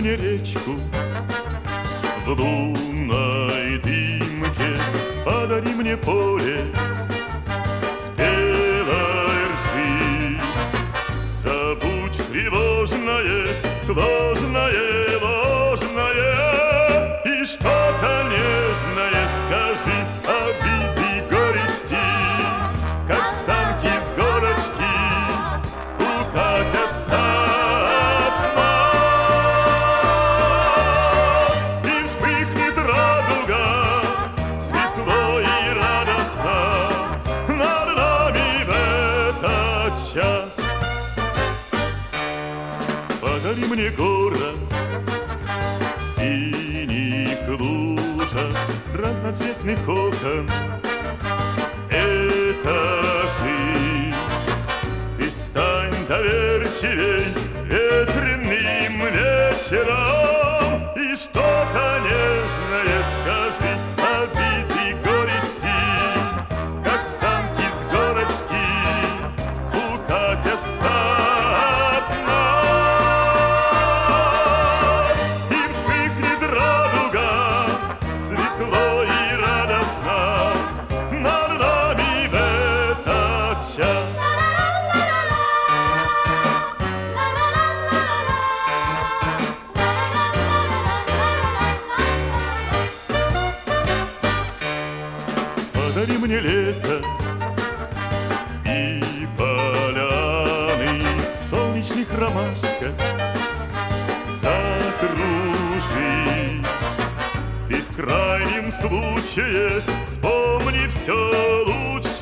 мне речку в лунной дымке, подари мне поле спелой ржи. Забудь тревожное, сложное, ложное, и что-то нежное скажи, обиды, горести, как самки с горочки укатятся от нас. И вспыхнет радуга, светло и радостно над нами в этот час. Подари мне город в синих лужах разноцветных окон, этажи. Ты стань доверчивей ветреным вечером, и что-то нежное скажи, обиды, горести, как самки с горочки укатятся от нас. И вспыхнет радуга, светло и радостно над нами в этот час. Подари мне лето и поляны в солнечных ромашках закружи. Ты в крайнем случае вспомни все лучше.